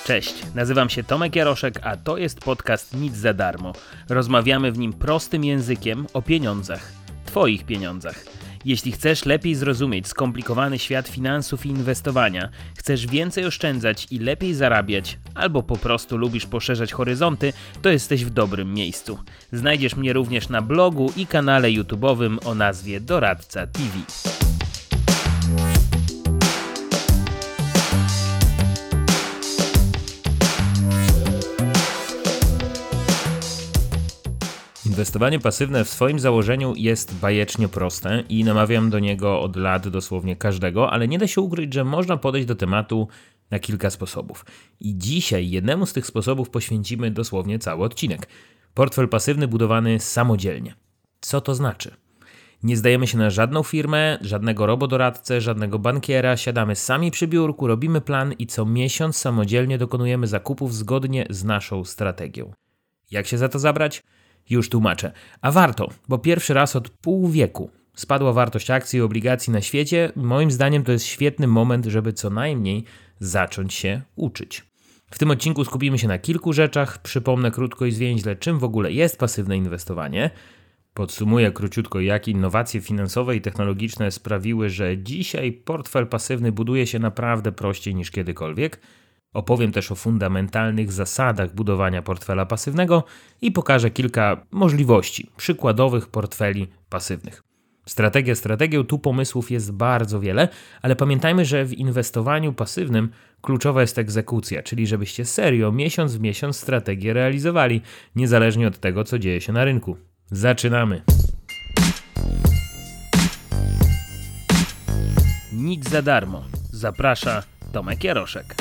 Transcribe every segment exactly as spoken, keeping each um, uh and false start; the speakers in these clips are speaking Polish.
Cześć, nazywam się Tomek Jaroszek, a to jest podcast Nic za darmo. Rozmawiamy w nim prostym językiem o pieniądzach, Twoich pieniądzach. Jeśli chcesz lepiej zrozumieć skomplikowany świat finansów i inwestowania, chcesz więcej oszczędzać i lepiej zarabiać, albo po prostu lubisz poszerzać horyzonty, to jesteś w dobrym miejscu. Znajdziesz mnie również na blogu i kanale YouTube'owym o nazwie Doradca T V. Inwestowanie pasywne w swoim założeniu jest bajecznie proste i namawiam do niego od lat dosłownie każdego, ale nie da się ukryć, że można podejść do tematu na kilka sposobów. I dzisiaj jednemu z tych sposobów poświęcimy dosłownie cały odcinek. Portfel pasywny budowany samodzielnie. Co to znaczy? Nie zdajemy się na żadną firmę, żadnego robodoradcę, żadnego bankiera, siadamy sami przy biurku, robimy plan i co miesiąc samodzielnie dokonujemy zakupów zgodnie z naszą strategią. Jak się za to zabrać? Już tłumaczę. A warto, bo pierwszy raz od pół wieku spadła wartość akcji i obligacji na świecie. Moim zdaniem to jest świetny moment, żeby co najmniej zacząć się uczyć. W tym odcinku skupimy się na kilku rzeczach. Przypomnę krótko i zwięźle, czym w ogóle jest pasywne inwestowanie. Podsumuję króciutko, jak innowacje finansowe i technologiczne sprawiły, że dzisiaj portfel pasywny buduje się naprawdę prościej niż kiedykolwiek. Opowiem też o fundamentalnych zasadach budowania portfela pasywnego i pokażę kilka możliwości przykładowych portfeli pasywnych. Strategia strategią, tu pomysłów jest bardzo wiele, ale pamiętajmy, że w inwestowaniu pasywnym kluczowa jest egzekucja, czyli żebyście serio miesiąc w miesiąc strategię realizowali, niezależnie od tego, co dzieje się na rynku. Zaczynamy! Nic za darmo. Zaprasza Tomek Jaroszek.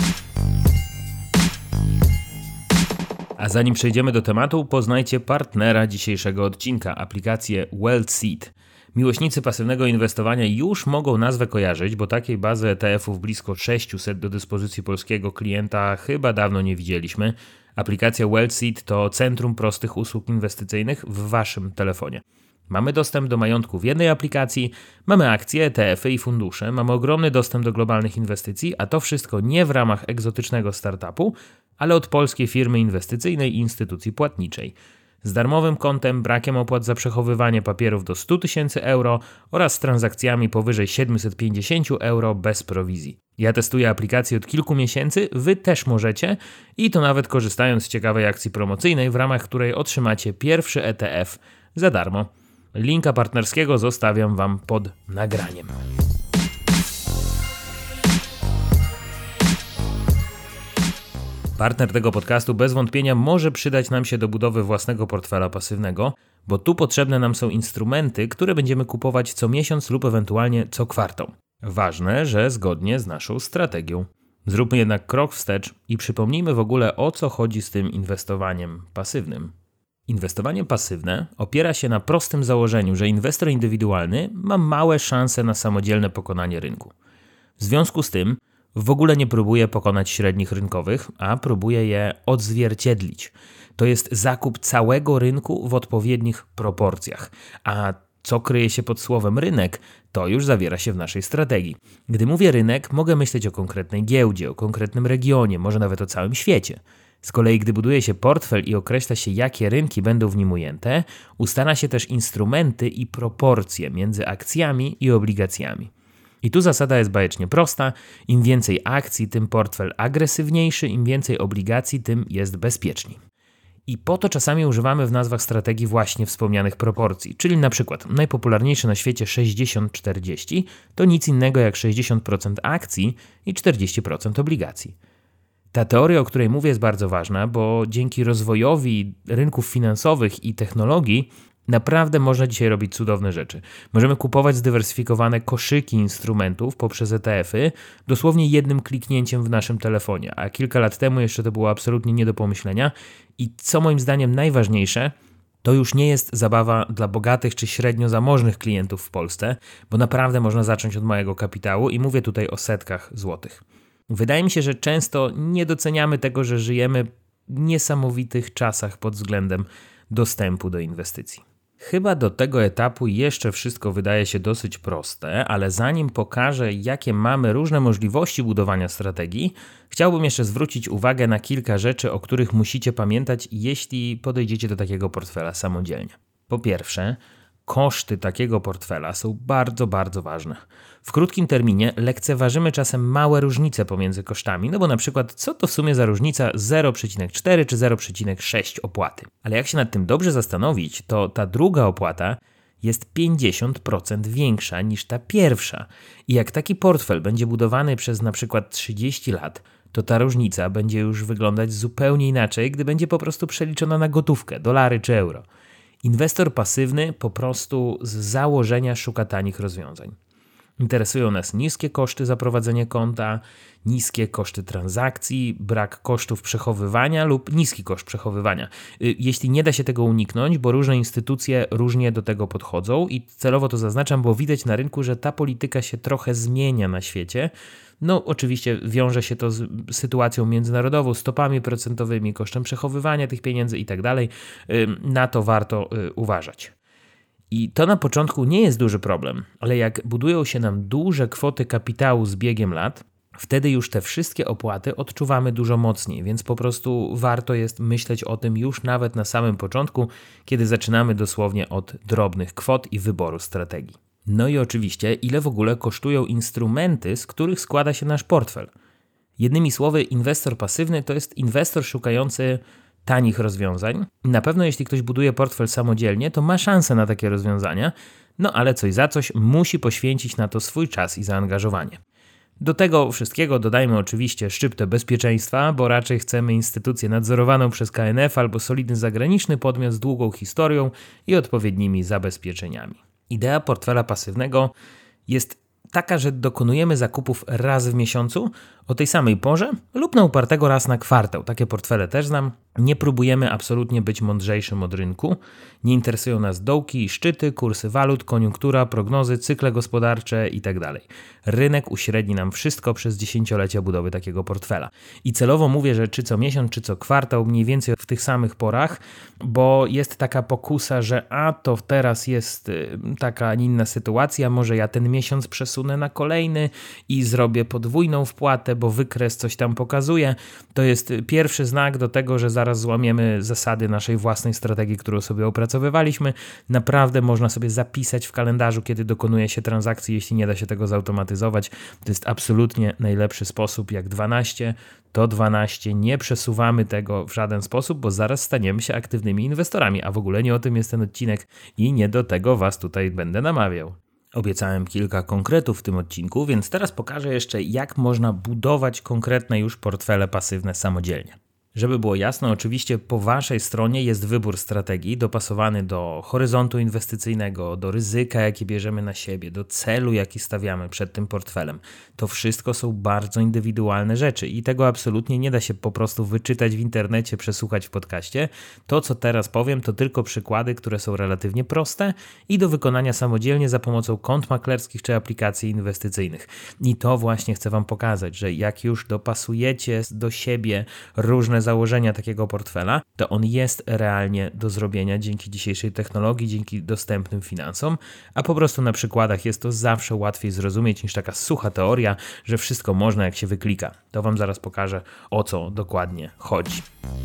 A zanim przejdziemy do tematu, poznajcie partnera dzisiejszego odcinka, aplikację WealthSeed. Miłośnicy pasywnego inwestowania już mogą nazwę kojarzyć, bo takiej bazy E T F-ów blisko sześćset do dyspozycji polskiego klienta chyba dawno nie widzieliśmy. Aplikacja WealthSeed to centrum prostych usług inwestycyjnych w waszym telefonie. Mamy dostęp do majątku w jednej aplikacji, mamy akcje, E T F-y i fundusze, mamy ogromny dostęp do globalnych inwestycji, a to wszystko nie w ramach egzotycznego startupu, ale od polskiej firmy inwestycyjnej i instytucji płatniczej. Z darmowym kontem, brakiem opłat za przechowywanie papierów do sto tysięcy euro oraz z transakcjami powyżej siedemset pięćdziesiąt euro bez prowizji. Ja testuję aplikację od kilku miesięcy, wy też możecie i to nawet korzystając z ciekawej akcji promocyjnej, w ramach której otrzymacie pierwszy E T F za darmo. Linka partnerskiego zostawiam wam pod nagraniem. Partner tego podcastu bez wątpienia może przydać nam się do budowy własnego portfela pasywnego, bo tu potrzebne nam są instrumenty, które będziemy kupować co miesiąc lub ewentualnie co kwartał. Ważne, że zgodnie z naszą strategią. Zróbmy jednak krok wstecz i przypomnijmy w ogóle, o co chodzi z tym inwestowaniem pasywnym. Inwestowanie pasywne opiera się na prostym założeniu, że inwestor indywidualny ma małe szanse na samodzielne pokonanie rynku. W związku z tym w ogóle nie próbuje pokonać średnich rynkowych, a próbuje je odzwierciedlić. To jest zakup całego rynku w odpowiednich proporcjach. A co kryje się pod słowem rynek, to już zawiera się w naszej strategii. Gdy mówię rynek, mogę myśleć o konkretnej giełdzie, o konkretnym regionie, może nawet o całym świecie. Z kolei, gdy buduje się portfel i określa się, jakie rynki będą w nim ujęte, ustala się też instrumenty i proporcje między akcjami i obligacjami. I tu zasada jest bajecznie prosta. Im więcej akcji, tym portfel agresywniejszy, im więcej obligacji, tym jest bezpieczniej. I po to czasami używamy w nazwach strategii właśnie wspomnianych proporcji, czyli na przykład najpopularniejsze na świecie sześćdziesiąt czterdzieści to nic innego jak sześćdziesiąt procent akcji i czterdzieści procent obligacji. Ta teoria, o której mówię, jest bardzo ważna, bo dzięki rozwojowi rynków finansowych i technologii naprawdę można dzisiaj robić cudowne rzeczy. Możemy kupować zdywersyfikowane koszyki instrumentów poprzez E T F-y dosłownie jednym kliknięciem w naszym telefonie, a kilka lat temu jeszcze to było absolutnie nie do pomyślenia. I co moim zdaniem najważniejsze, to już nie jest zabawa dla bogatych czy średnio zamożnych klientów w Polsce, bo naprawdę można zacząć od małego kapitału i mówię tutaj o setkach złotych. Wydaje mi się, że często nie doceniamy tego, że żyjemy w niesamowitych czasach pod względem dostępu do inwestycji. Chyba do tego etapu jeszcze wszystko wydaje się dosyć proste, ale zanim pokażę, jakie mamy różne możliwości budowania strategii, chciałbym jeszcze zwrócić uwagę na kilka rzeczy, o których musicie pamiętać, jeśli podejdziecie do takiego portfela samodzielnie. Po pierwsze, koszty takiego portfela są bardzo, bardzo ważne. W krótkim terminie lekceważymy czasem małe różnice pomiędzy kosztami, no bo na przykład co to w sumie za różnica zero przecinek cztery czy zero przecinek sześć opłaty. Ale jak się nad tym dobrze zastanowić, to ta druga opłata jest pięćdziesiąt procent większa niż ta pierwsza. I jak taki portfel będzie budowany przez na przykład trzydzieści lat, to ta różnica będzie już wyglądać zupełnie inaczej, gdy będzie po prostu przeliczona na gotówkę, dolary czy euro. Inwestor pasywny po prostu z założenia szuka tanich rozwiązań. Interesują nas niskie koszty za prowadzenie konta, niskie koszty transakcji, brak kosztów przechowywania lub niski koszt przechowywania. Jeśli nie da się tego uniknąć, bo różne instytucje różnie do tego podchodzą i celowo to zaznaczam, bo widać na rynku, że ta polityka się trochę zmienia na świecie. No oczywiście wiąże się to z sytuacją międzynarodową, stopami procentowymi, kosztem przechowywania tych pieniędzy i tak dalej. Na to warto uważać. I to na początku nie jest duży problem, ale jak budują się nam duże kwoty kapitału z biegiem lat, wtedy już te wszystkie opłaty odczuwamy dużo mocniej, więc po prostu warto jest myśleć o tym już nawet na samym początku, kiedy zaczynamy dosłownie od drobnych kwot i wyboru strategii. No i oczywiście, ile w ogóle kosztują instrumenty, z których składa się nasz portfel. Jednymi słowy, inwestor pasywny to jest inwestor szukający tanich rozwiązań. Na pewno jeśli ktoś buduje portfel samodzielnie, to ma szansę na takie rozwiązania, no ale coś za coś musi poświęcić na to swój czas i zaangażowanie. Do tego wszystkiego dodajmy oczywiście szczyptę bezpieczeństwa, bo raczej chcemy instytucję nadzorowaną przez K N F albo solidny zagraniczny podmiot z długą historią i odpowiednimi zabezpieczeniami. Idea portfela pasywnego jest taka, że dokonujemy zakupów raz w miesiącu o tej samej porze lub na upartego raz na kwartał. Takie portfele też znam. Nie próbujemy absolutnie być mądrzejszym od rynku. Nie interesują nas dołki i szczyty, kursy walut, koniunktura, prognozy, cykle gospodarcze itd. Rynek uśredni nam wszystko przez dziesięciolecia budowy takiego portfela. I celowo mówię, że czy co miesiąc, czy co kwartał, mniej więcej w tych samych porach, bo jest taka pokusa, że a to teraz jest taka, a nie inna sytuacja, może ja ten miesiąc przesunę na kolejny i zrobię podwójną wpłatę, bo wykres coś tam pokazuje. To jest pierwszy znak do tego, że zaraz złamiemy zasady naszej własnej strategii, którą sobie opracowywaliśmy. Naprawdę można sobie zapisać w kalendarzu, kiedy dokonuje się transakcji, jeśli nie da się tego zautomatyzować. To jest absolutnie najlepszy sposób. Jak dwanaście, to dwanaście. Nie przesuwamy tego w żaden sposób, bo zaraz staniemy się aktywnymi inwestorami, a w ogóle nie o tym jest ten odcinek i nie do tego Was tutaj będę namawiał. Obiecałem kilka konkretów w tym odcinku, więc teraz pokażę jeszcze, jak można budować konkretne już portfele pasywne samodzielnie. Żeby było jasne, oczywiście po Waszej stronie jest wybór strategii dopasowany do horyzontu inwestycyjnego, do ryzyka, jakie bierzemy na siebie, do celu, jaki stawiamy przed tym portfelem. To wszystko są bardzo indywidualne rzeczy i tego absolutnie nie da się po prostu wyczytać w internecie, przesłuchać w podcaście. To, co teraz powiem, to tylko przykłady, które są relatywnie proste i do wykonania samodzielnie za pomocą kont maklerskich czy aplikacji inwestycyjnych. I to właśnie chcę Wam pokazać, że jak już dopasujecie do siebie różne założenia takiego portfela, to on jest realnie do zrobienia dzięki dzisiejszej technologii, dzięki dostępnym finansom, a po prostu na przykładach jest to zawsze łatwiej zrozumieć niż taka sucha teoria, że wszystko można jak się wyklika. To Wam zaraz pokażę, o co dokładnie chodzi.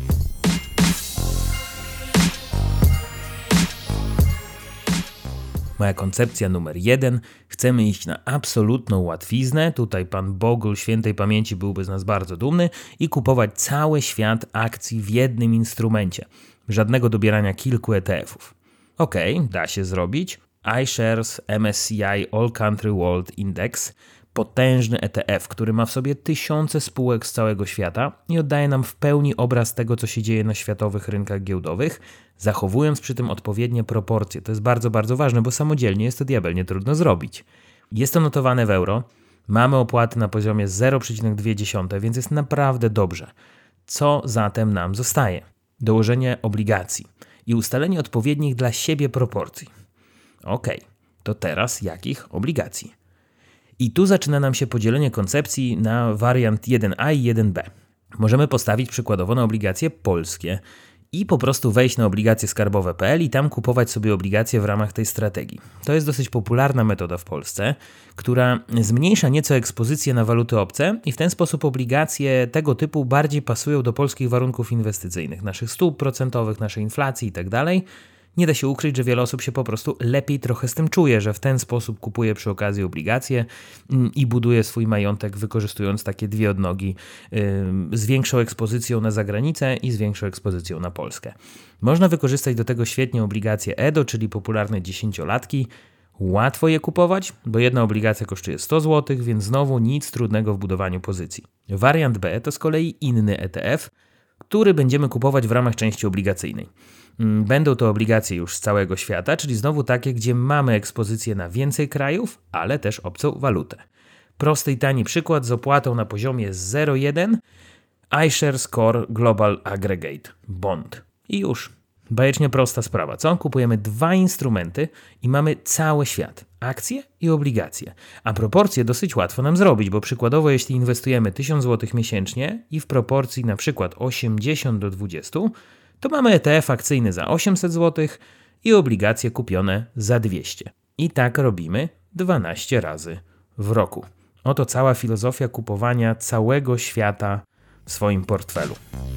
Moja koncepcja numer jeden. Chcemy iść na absolutną łatwiznę. Tutaj pan Boguł świętej pamięci byłby z nas bardzo dumny i kupować cały świat akcji w jednym instrumencie. Żadnego dobierania kilku E T F-ów. Okej, okay, da się zrobić. iShares M S C I All Country World Index. Potężny E T F, który ma w sobie tysiące spółek z całego świata i oddaje nam w pełni obraz tego, co się dzieje na światowych rynkach giełdowych, zachowując przy tym odpowiednie proporcje. To jest bardzo, bardzo ważne, bo samodzielnie jest to diabelnie trudno zrobić. Jest to notowane w euro, mamy opłaty na poziomie zero przecinek dwa, więc jest naprawdę dobrze. Co zatem nam zostaje? Dołożenie obligacji i ustalenie odpowiednich dla siebie proporcji. Okej, to teraz jakich obligacji? I tu zaczyna nam się podzielenie koncepcji na wariant jeden A i jeden B. Możemy postawić przykładowo na obligacje polskie i po prostu wejść na obligacje skarbowe kropka pe el i tam kupować sobie obligacje w ramach tej strategii. To jest dosyć popularna metoda w Polsce, która zmniejsza nieco ekspozycję na waluty obce i w ten sposób obligacje tego typu bardziej pasują do polskich warunków inwestycyjnych, naszych stóp procentowych, naszej inflacji itd. Nie da się ukryć, że wiele osób się po prostu lepiej trochę z tym czuje, że w ten sposób kupuje przy okazji obligacje i buduje swój majątek, wykorzystując takie dwie odnogi yy, z większą ekspozycją na zagranicę i z większą ekspozycją na Polskę. Można wykorzystać do tego świetnie obligacje E D O, czyli popularne dziesięciolatki. Łatwo je kupować, bo jedna obligacja kosztuje sto złotych, więc znowu nic trudnego w budowaniu pozycji. Wariant B to z kolei inny E T F, który będziemy kupować w ramach części obligacyjnej. Będą to obligacje już z całego świata, czyli znowu takie, gdzie mamy ekspozycję na więcej krajów, ale też obcą walutę. Prosty i tani przykład z opłatą na poziomie zero przecinek jeden iShares Core Global Aggregate Bond. I już. Bajecznie prosta sprawa, co? Kupujemy dwa instrumenty i mamy cały świat. Akcje i obligacje. A proporcje dosyć łatwo nam zrobić, bo przykładowo jeśli inwestujemy tysiąc złotych miesięcznie i w proporcji na przykład osiemdziesiąt do dwudziestu, to mamy E T F akcyjny za osiemset złotych i obligacje kupione za dwieście. I tak robimy dwanaście razy w roku. Oto cała filozofia kupowania całego świata w swoim portfelu.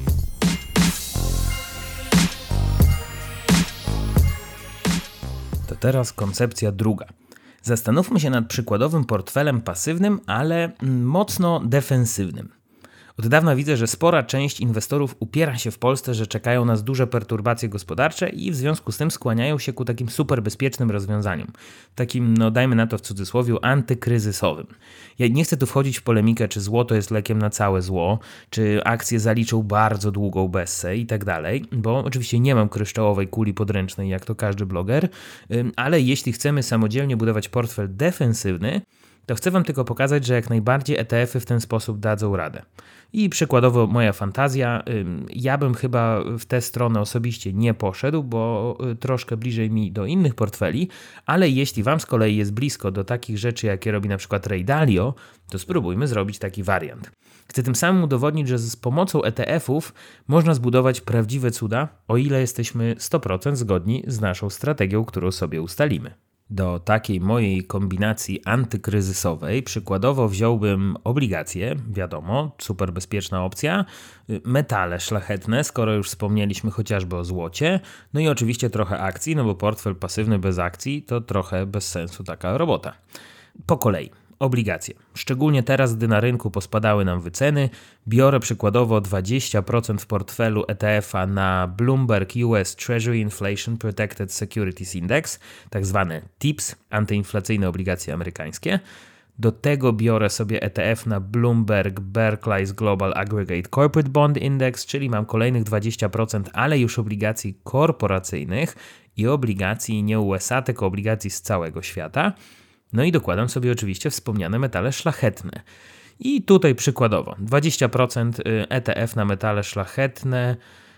To teraz koncepcja druga. Zastanówmy się nad przykładowym portfelem pasywnym, ale mocno defensywnym. Od dawna widzę, że spora część inwestorów upiera się w Polsce, że czekają nas duże perturbacje gospodarcze i w związku z tym skłaniają się ku takim super bezpiecznym rozwiązaniom. Takim, no dajmy na to w cudzysłowie, antykryzysowym. Ja nie chcę tu wchodzić w polemikę, czy złoto jest lekiem na całe zło, czy akcje zaliczą bardzo długą bessę i tak dalej, bo oczywiście nie mam kryształowej kuli podręcznej, jak to każdy bloger, ale jeśli chcemy samodzielnie budować portfel defensywny, to chcę Wam tylko pokazać, że jak najbardziej E T F-y w ten sposób dadzą radę. I przykładowo moja fantazja, ja bym chyba w tę stronę osobiście nie poszedł, bo troszkę bliżej mi do innych portfeli, ale jeśli Wam z kolei jest blisko do takich rzeczy, jakie robi na przykład Ray Dalio, to spróbujmy zrobić taki wariant. Chcę tym samym udowodnić, że z pomocą E T F-ów można zbudować prawdziwe cuda, o ile jesteśmy sto procent zgodni z naszą strategią, którą sobie ustalimy. Do takiej mojej kombinacji antykryzysowej przykładowo wziąłbym obligacje, wiadomo, super bezpieczna opcja, metale szlachetne, skoro już wspomnieliśmy chociażby o złocie, no i oczywiście trochę akcji, no bo portfel pasywny bez akcji to trochę bez sensu taka robota. Po kolei. Obligacje. Szczególnie teraz, gdy na rynku pospadały nam wyceny, biorę przykładowo dwadzieścia procent w portfelu E T F-a na Bloomberg U S Treasury Inflation Protected Securities Index, tak zwane T I P S, antyinflacyjne obligacje amerykańskie. Do tego biorę sobie E T F na Bloomberg Barclays Global Aggregate Corporate Bond Index, czyli mam kolejnych dwadzieścia procent, ale już obligacji korporacyjnych i obligacji nie U S A, tylko obligacji z całego świata. No i dokładam sobie oczywiście wspomniane metale szlachetne. I tutaj przykładowo dwadzieścia procent E T F na metale szlachetne,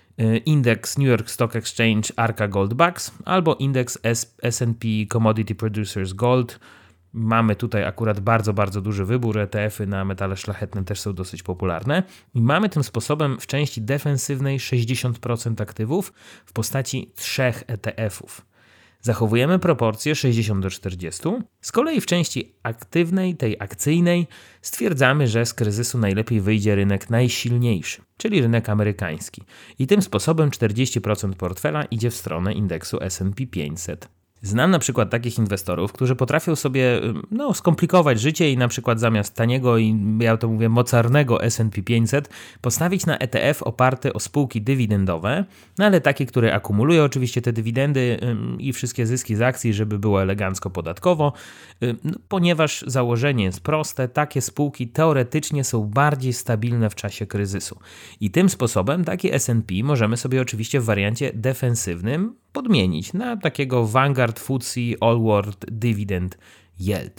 indeks New York Stock Exchange Arca Gold Bucks albo indeks S and P Commodity Producers Gold. Mamy tutaj akurat bardzo, bardzo duży wybór. E T F-y na metale szlachetne też są dosyć popularne. I mamy tym sposobem w części defensywnej sześćdziesiąt procent aktywów w postaci trzech E T F-ów. Zachowujemy proporcję sześćdziesiąt do czterdziestu. Z kolei w części aktywnej, tej akcyjnej, stwierdzamy, że z kryzysu najlepiej wyjdzie rynek najsilniejszy, czyli rynek amerykański. I tym sposobem czterdzieści procent portfela idzie w stronę indeksu S and P pięćset. Znam na przykład takich inwestorów, którzy potrafią sobie no, skomplikować życie i na przykład zamiast taniego i ja to mówię mocarnego S and P pięćset postawić na E T F oparty o spółki dywidendowe, no ale takie, które akumulują oczywiście te dywidendy i wszystkie zyski z akcji, żeby było elegancko podatkowo, no, ponieważ założenie jest proste, takie spółki teoretycznie są bardziej stabilne w czasie kryzysu. I tym sposobem takie S and P możemy sobie oczywiście w wariancie defensywnym podmienić na takiego Vanguard F T S E All World Dividend Yield.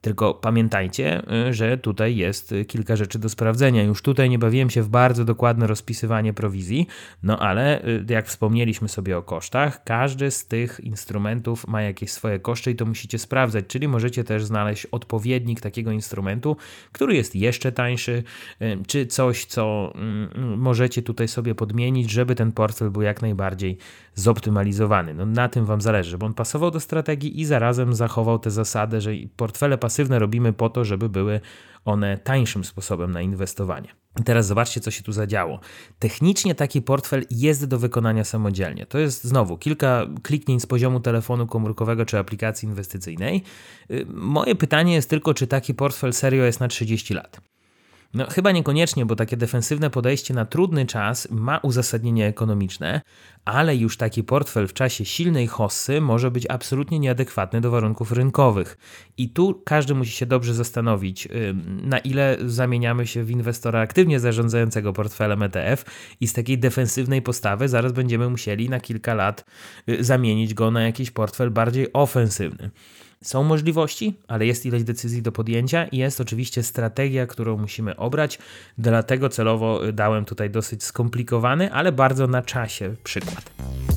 Tylko pamiętajcie, że tutaj jest kilka rzeczy do sprawdzenia. Już tutaj nie bawiłem się w bardzo dokładne rozpisywanie prowizji, no ale jak wspomnieliśmy sobie o kosztach, każdy z tych instrumentów ma jakieś swoje koszty i to musicie sprawdzać, czyli możecie też znaleźć odpowiednik takiego instrumentu, który jest jeszcze tańszy, czy coś, co możecie tutaj sobie podmienić, żeby ten portfel był jak najbardziej zoptymalizowany. No na tym wam zależy, żeby on pasował do strategii i zarazem zachował tę zasadę, że portfele pasywne robimy po to, żeby były one tańszym sposobem na inwestowanie. I teraz zobaczcie, co się tu zadziało. Technicznie taki portfel jest do wykonania samodzielnie. To jest znowu kilka kliknięć z poziomu telefonu komórkowego czy aplikacji inwestycyjnej. Moje pytanie jest tylko, czy taki portfel serio jest na trzydzieści lat. No chyba niekoniecznie, bo takie defensywne podejście na trudny czas ma uzasadnienie ekonomiczne, ale już taki portfel w czasie silnej hossy może być absolutnie nieadekwatny do warunków rynkowych. I tu każdy musi się dobrze zastanowić, na ile zamieniamy się w inwestora aktywnie zarządzającego portfelem E T F i z takiej defensywnej postawy zaraz będziemy musieli na kilka lat zamienić go na jakiś portfel bardziej ofensywny. Są możliwości, ale jest ileś decyzji do podjęcia i jest oczywiście strategia, którą musimy obrać. Dlatego celowo dałem tutaj dosyć skomplikowany, ale bardzo na czasie przykład.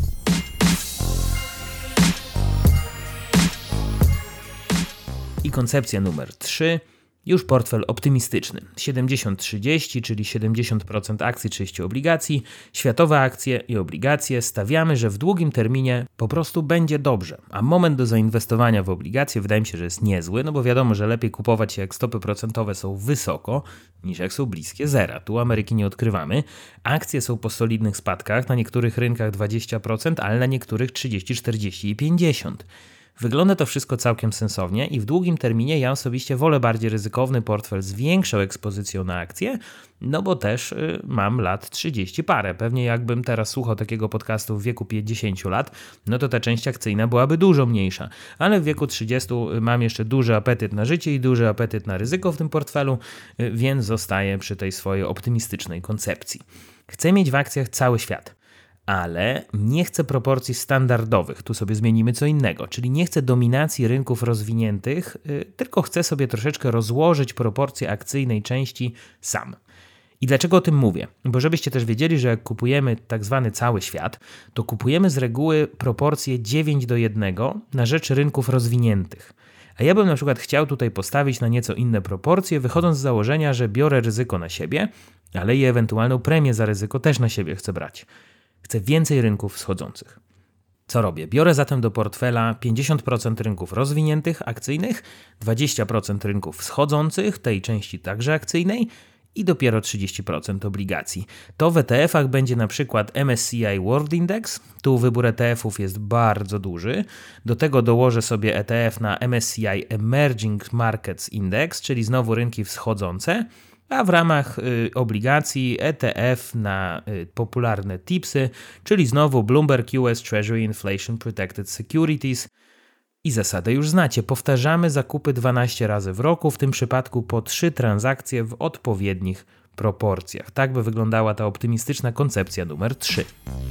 I koncepcja numer trzy. Już portfel optymistyczny. siedemdziesiąt trzydzieści, czyli siedemdziesiąt procent akcji, trzydzieści obligacji, światowe akcje i obligacje. Stawiamy, że w długim terminie po prostu będzie dobrze. A moment do zainwestowania w obligacje wydaje mi się, że jest niezły, no bo wiadomo, że lepiej kupować się jak stopy procentowe są wysoko, niż jak są bliskie zera. Tu Ameryki nie odkrywamy. Akcje są po solidnych spadkach, na niektórych rynkach dwadzieścia procent, ale na niektórych trzydzieści, czterdzieści i pięćdziesiąt procent. Wygląda to wszystko całkiem sensownie i w długim terminie ja osobiście wolę bardziej ryzykowny portfel z większą ekspozycją na akcje, no bo też y, mam lat trzydzieści parę. Pewnie jakbym teraz słuchał takiego podcastu w wieku pięćdziesięciu lat, no to ta część akcyjna byłaby dużo mniejsza. Ale w wieku trzydziestu mam jeszcze duży apetyt na życie i duży apetyt na ryzyko w tym portfelu, y, więc zostaję przy tej swojej optymistycznej koncepcji. Chcę mieć w akcjach cały świat. Ale nie chcę proporcji standardowych, tu sobie zmienimy co innego, czyli nie chcę dominacji rynków rozwiniętych, yy, tylko chcę sobie troszeczkę rozłożyć proporcje akcyjnej części sam. I dlaczego o tym mówię? Bo żebyście też wiedzieli, że jak kupujemy tak zwany cały świat, to kupujemy z reguły proporcje dziewięć do jednego na rzecz rynków rozwiniętych. A ja bym na przykład chciał tutaj postawić na nieco inne proporcje, wychodząc z założenia, że biorę ryzyko na siebie, ale i ewentualną premię za ryzyko też na siebie chcę brać. Chcę więcej rynków wschodzących. Co robię? Biorę zatem do portfela pięćdziesiąt procent rynków rozwiniętych, akcyjnych, dwadzieścia procent rynków wschodzących, tej części także akcyjnej i dopiero trzydzieści procent obligacji. To w E T F-ach będzie na przykład M S C I World Index. Tu wybór E T F-ów jest bardzo duży. Do tego dołożę sobie E T F na M S C I Emerging Markets Index, czyli znowu rynki wschodzące. A w ramach y, obligacji E T F na y, popularne tipsy, czyli znowu Bloomberg U S Treasury Inflation Protected Securities. I zasadę już znacie, powtarzamy zakupy dwanaście razy w roku, w tym przypadku po trzy transakcje w odpowiednich proporcjach. Tak by wyglądała ta optymistyczna koncepcja numer trzy.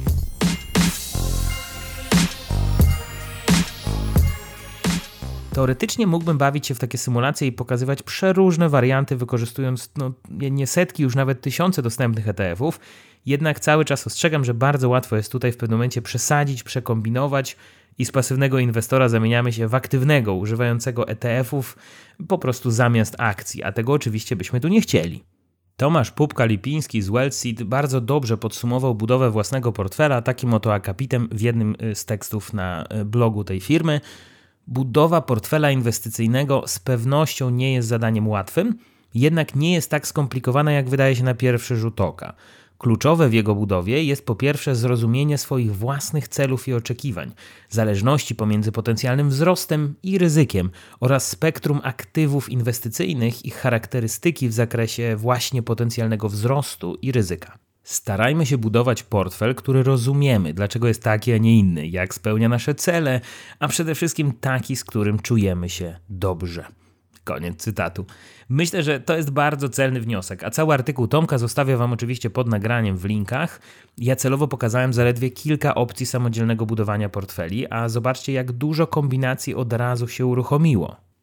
Teoretycznie mógłbym bawić się w takie symulacje i pokazywać przeróżne warianty, wykorzystując no, nie setki, już nawet tysiące dostępnych E T F-ów, jednak cały czas ostrzegam, że bardzo łatwo jest tutaj w pewnym momencie przesadzić, przekombinować i z pasywnego inwestora zamieniamy się w aktywnego, używającego E T F-ów po prostu zamiast akcji, a tego oczywiście byśmy tu nie chcieli. Tomasz Pupka-Lipiński z Wealthseed bardzo dobrze podsumował budowę własnego portfela takim oto akapitem w jednym z tekstów na blogu tej firmy. Budowa portfela inwestycyjnego z pewnością nie jest zadaniem łatwym, jednak nie jest tak skomplikowana, jak wydaje się na pierwszy rzut oka. Kluczowe w jego budowie jest po pierwsze zrozumienie swoich własnych celów i oczekiwań, zależności pomiędzy potencjalnym wzrostem i ryzykiem oraz spektrum aktywów inwestycyjnych i charakterystyki w zakresie właśnie potencjalnego wzrostu i ryzyka. Starajmy się budować portfel, który rozumiemy, dlaczego jest taki, a nie inny, jak spełnia nasze cele, a przede wszystkim taki, z którym czujemy się dobrze. Koniec cytatu. Myślę, że to jest bardzo celny wniosek, a cały artykuł Tomka zostawię Wam oczywiście pod nagraniem w linkach. Ja celowo pokazałem zaledwie kilka opcji samodzielnego budowania portfeli, a zobaczcie, jak dużo kombinacji od razu się uruchomiło.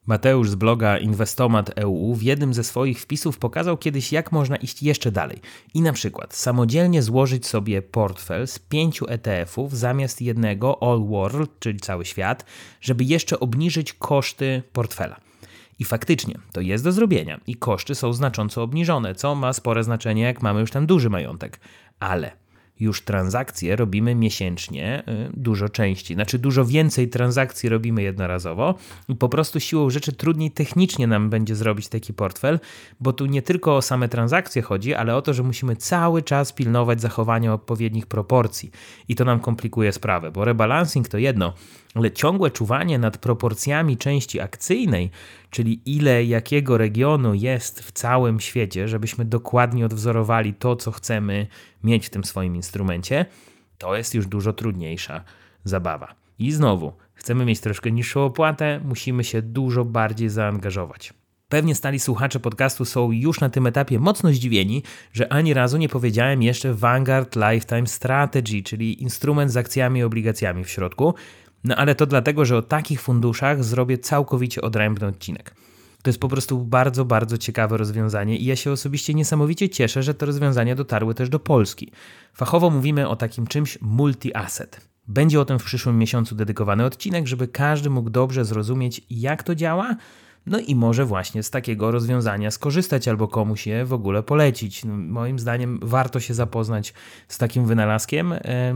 Mateusz z bloga Inwestomat kropka e u w jednym ze swoich wpisów pokazał kiedyś, jak można iść jeszcze dalej i na przykład samodzielnie złożyć sobie portfel z pięciu E T F-ów zamiast jednego All World, czyli cały świat, żeby jeszcze obniżyć koszty portfela. I faktycznie to jest do zrobienia i koszty są znacząco obniżone, co ma spore znaczenie, jak mamy już ten duży majątek. Ale już transakcje robimy miesięcznie dużo częściej. Znaczy dużo więcej transakcji robimy jednorazowo i po prostu siłą rzeczy trudniej technicznie nam będzie zrobić taki portfel, bo tu nie tylko o same transakcje chodzi, ale o to, że musimy cały czas pilnować zachowania odpowiednich proporcji. I to nam komplikuje sprawę, bo rebalancing to jedno, ale ciągłe czuwanie nad proporcjami części akcyjnej, czyli ile jakiego regionu jest w całym świecie, żebyśmy dokładnie odwzorowali to, co chcemy mieć w tym swoim instrumencie, to jest już dużo trudniejsza zabawa. I znowu, chcemy mieć troszkę niższą opłatę, musimy się dużo bardziej zaangażować. Pewnie stali słuchacze podcastu są już na tym etapie mocno zdziwieni, że ani razu nie powiedziałem jeszcze Vanguard Lifetime Strategy, czyli instrument z akcjami i obligacjami w środku. No ale to dlatego, że o takich funduszach zrobię całkowicie odrębny odcinek. To jest po prostu bardzo, bardzo ciekawe rozwiązanie i ja się osobiście niesamowicie cieszę, że te rozwiązania dotarły też do Polski. Fachowo mówimy o takim czymś multi-asset. Będzie o tym w przyszłym miesiącu dedykowany odcinek, żeby każdy mógł dobrze zrozumieć, jak to działa, no i może właśnie z takiego rozwiązania skorzystać albo komuś je w ogóle polecić. No, moim zdaniem warto się zapoznać z takim wynalazkiem,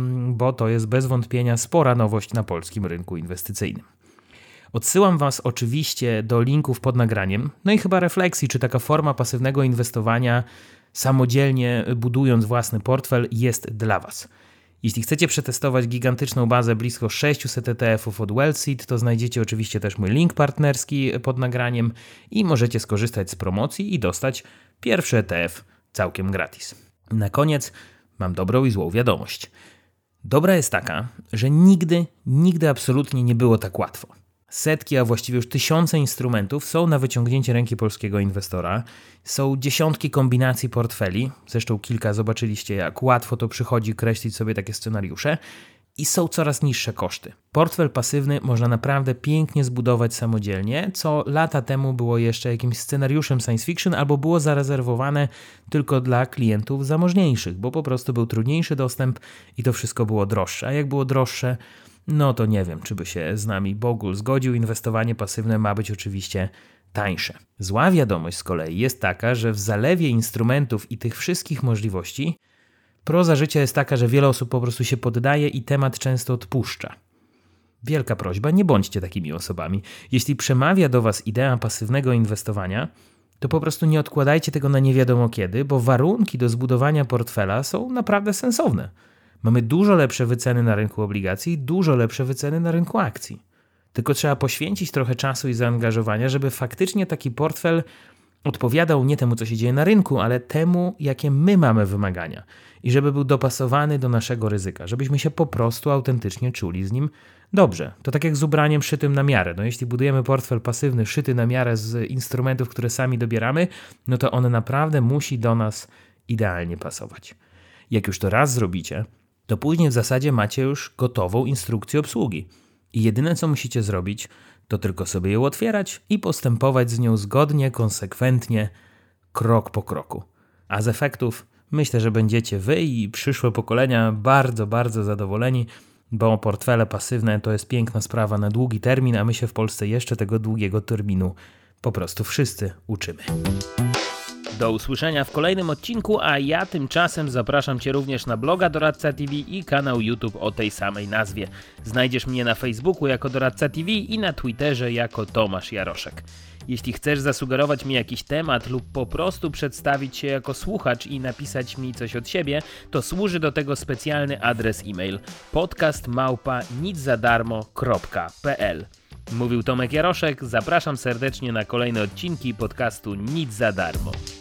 bo to jest bez wątpienia spora nowość na polskim rynku inwestycyjnym. Odsyłam Was oczywiście do linków pod nagraniem, no i chyba refleksji, czy taka forma pasywnego inwestowania samodzielnie budując własny portfel jest dla Was. Jeśli chcecie przetestować gigantyczną bazę blisko sześćset E T F-ów od Wellseed, to znajdziecie oczywiście też mój link partnerski pod nagraniem i możecie skorzystać z promocji i dostać pierwszy E T F całkiem gratis. Na koniec mam dobrą i złą wiadomość. Dobra jest taka, że nigdy, nigdy absolutnie nie było tak łatwo. Setki, a właściwie już tysiące instrumentów są na wyciągnięcie ręki polskiego inwestora. Są dziesiątki kombinacji portfeli, zresztą kilka zobaczyliście, jak łatwo to przychodzi kreślić sobie takie scenariusze i są coraz niższe koszty. Portfel pasywny można naprawdę pięknie zbudować samodzielnie, co lata temu było jeszcze jakimś scenariuszem science fiction albo było zarezerwowane tylko dla klientów zamożniejszych, bo po prostu był trudniejszy dostęp i to wszystko było droższe. A jak było droższe, no to nie wiem, czy by się z nami Bogul zgodził. Inwestowanie pasywne ma być oczywiście tańsze. Zła wiadomość z kolei jest taka, że w zalewie instrumentów i tych wszystkich możliwości proza życia jest taka, że wiele osób po prostu się poddaje i temat często odpuszcza. Wielka prośba, nie bądźcie takimi osobami. Jeśli przemawia do Was idea pasywnego inwestowania, to po prostu nie odkładajcie tego na nie wiadomo kiedy, bo warunki do zbudowania portfela są naprawdę sensowne. Mamy dużo lepsze wyceny na rynku obligacji, dużo lepsze wyceny na rynku akcji. Tylko trzeba poświęcić trochę czasu i zaangażowania, żeby faktycznie taki portfel odpowiadał nie temu, co się dzieje na rynku, ale temu, jakie my mamy wymagania. I żeby był dopasowany do naszego ryzyka, żebyśmy się po prostu autentycznie czuli z nim dobrze. To tak jak z ubraniem szytym na miarę. No jeśli budujemy portfel pasywny szyty na miarę z instrumentów, które sami dobieramy, no to on naprawdę musi do nas idealnie pasować. Jak już to raz zrobicie, to później w zasadzie macie już gotową instrukcję obsługi. I jedyne, co musicie zrobić, to tylko sobie ją otwierać i postępować z nią zgodnie, konsekwentnie, krok po kroku. A z efektów myślę, że będziecie wy i przyszłe pokolenia bardzo, bardzo zadowoleni, bo portfele pasywne to jest piękna sprawa na długi termin, a my się w Polsce jeszcze tego długiego terminu po prostu wszyscy uczymy. Do usłyszenia w kolejnym odcinku, a ja tymczasem zapraszam Cię również na bloga Doradca T V i kanał YouTube o tej samej nazwie. Znajdziesz mnie na Facebooku jako Doradca T V i na Twitterze jako Tomasz Jaroszek. Jeśli chcesz zasugerować mi jakiś temat lub po prostu przedstawić się jako słuchacz i napisać mi coś od siebie, to służy do tego specjalny adres e-mail podcast małpa niczadarmo kropka p l. Mówił Tomek Jaroszek, zapraszam serdecznie na kolejne odcinki podcastu Nic za darmo.